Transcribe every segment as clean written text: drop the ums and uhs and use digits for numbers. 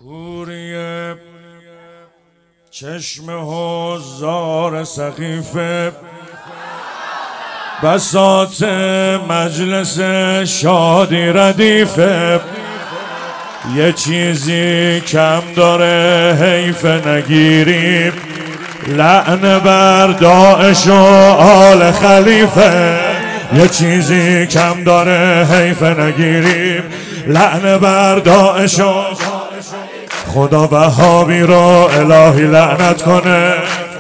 کوری چشم حضار سقیفه، بساط مجلس شادی ردیفه. یه چیزی کم داره حیف نگیریم، لعنه بر داعش و آل خلیفه. یه چیزی کم داره حیف نگیریم، لعنه بر داعش و خدا وهابی رو الهی لعنت کنه.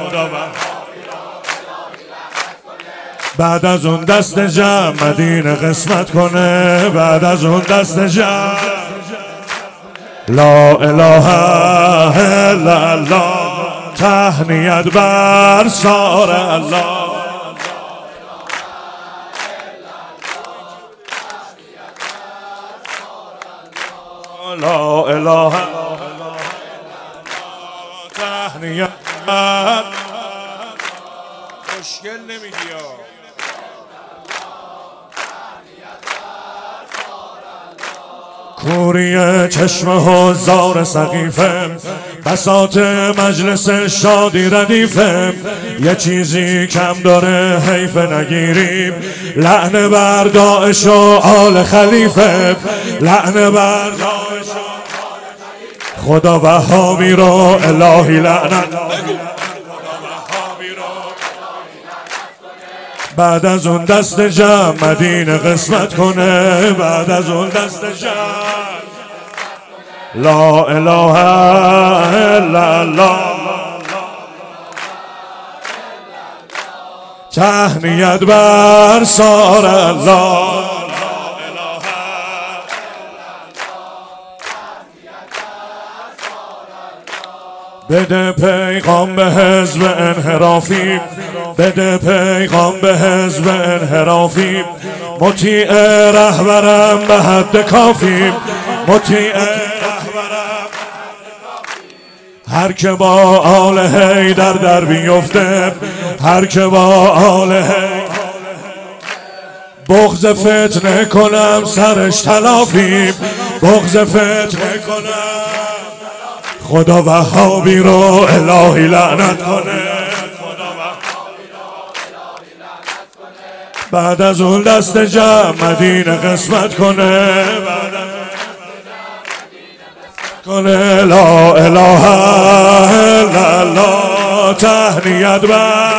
بعد از اون دست جمع مدینه قسمت کنه. بعد از اون دست جمع لا اله الا الله، تهنیت بر سار الله. لا اله تهنیت مشکل نمیگی ها. کوری چشم حضار سقیفه، بساط مجلس شادی ردیفه. یه چیزی کم داره حیف نگیریم، لعنه بر داعش و آل خلیفه. لعنه بر داعش و خدا وهابی رو الهی لعنت. بعد از اون دست جمع مدینه قسمت کنه. بعد از اون دست جمع لا اله الا الله، تهنیت بر سار الله. بده پیغام به حزب انحرافی، بده پیغام به حزب انحرافی. مطیع رهبرم به حد کافی، مطیع رهبرم. هر که با آل حیدر در بیفته، هر که با آل حیدر بغض فتنه کنم سرش تلافی، بغض فتنه کنم. خدا وهابی رو الهی لعنت کنه. بعد از اون دست جمع مدینه قسمت کنه. کنه لا اله الا الله، تهنیت بر